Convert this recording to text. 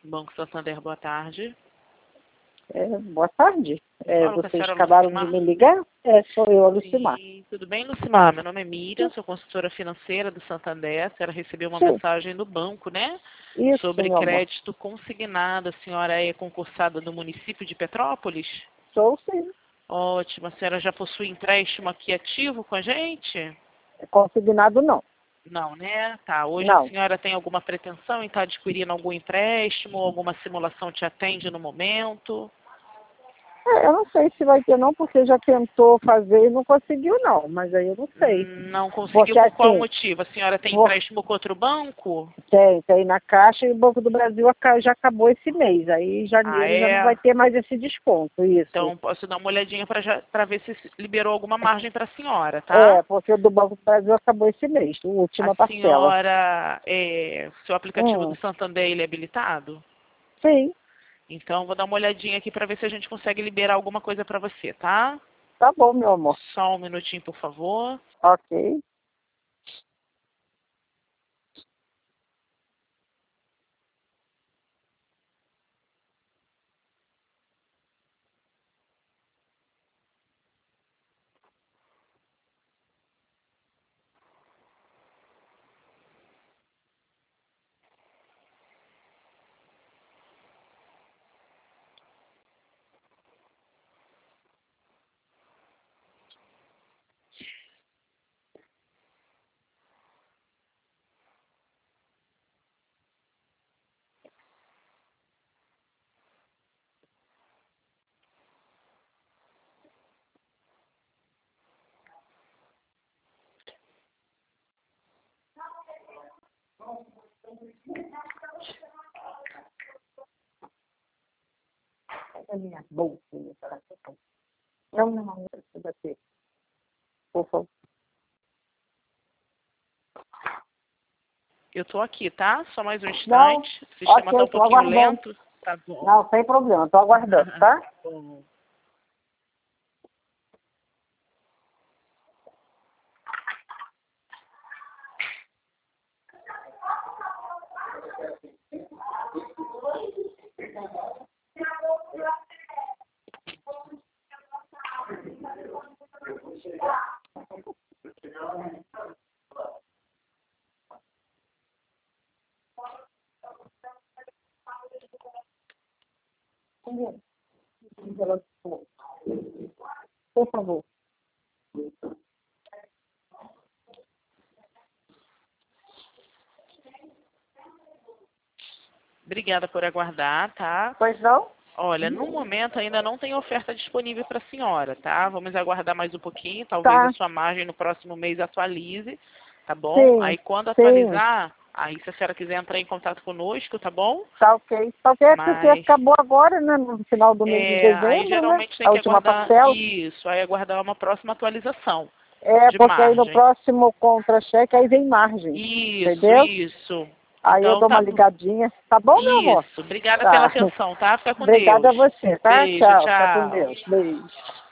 Banco Santander, boa tarde. Boa tarde. Fala com a Vocês senhora acabaram Lucimar. de me ligar? Sou eu, a Lucimar. Sim, tudo bem, Lucimar? Meu nome é Miriam, sou consultora financeira do Santander. A senhora recebeu uma Sim. mensagem do banco, né? Isso, Sobre meu amor. crédito consignado. A senhora é concursada do município de Petrópolis? Sou sim. Ótimo. A senhora já possui empréstimo aqui ativo com a gente? Consignado não. Não, né? Tá. Hoje a Não. senhora tem alguma pretensão em estar adquirindo algum empréstimo? Alguma simulação te atende no momento? Eu não sei se vai ter não, porque já tentou fazer e não conseguiu não, mas aí eu não sei. Não conseguiu Porque por qual assim, motivo? A senhora tem vou- empréstimo com outro banco? tem na Caixa e o Banco do Brasil já acabou esse mês. Aí em Ah, janeiro já não vai é? ter mais esse desconto, isso. Então, posso dar uma olhadinha para ver se liberou alguma margem para a senhora, tá? Porque o do Banco do Brasil acabou esse mês, a A última parcela. senhora, seu aplicativo do Hum, Santander, ele é habilitado? sim, Então, vou dar uma olhadinha aqui para ver se a gente consegue liberar alguma coisa para você, tá? tá bom, meu amor. Só um minutinho, por favor. Ok. A minha bolsinha para aqui. Não precisa ter. Por favor. Eu tô aqui, tá? Só mais um Não, instante. O sistema tá ok, um estou pouquinho aguardando. lento. Tá bom. Não, sem problema, estou aguardando, tá? Bom. Por favor. Obrigada por aguardar, tá? Pois não? Olha, no momento ainda não tem oferta disponível para a senhora, tá? Vamos aguardar mais um pouquinho, talvez a Tá. sua margem no próximo mês atualize, tá bom? Sim, Aí quando sim. atualizar, aí se a senhora quiser entrar em contato conosco, tá bom? Tá ok. Tá ok, porque Mas acabou agora, né? No final do mês de aí dezembro, né? geralmente tem A que última aguardar parcela. isso, aí aguardar uma próxima atualização de Porque aí no margem. próximo contra-cheque aí vem margem. Isso, Entendeu? isso. Aí eu Então dou uma tá ligadinha. Tá bom, meu amor? isso. Obrigada pela Tá. atenção, tá? Fica com Deus. Obrigada a você, tá? Beijo, Tchau. Fica com tchau. Deus. Beijo.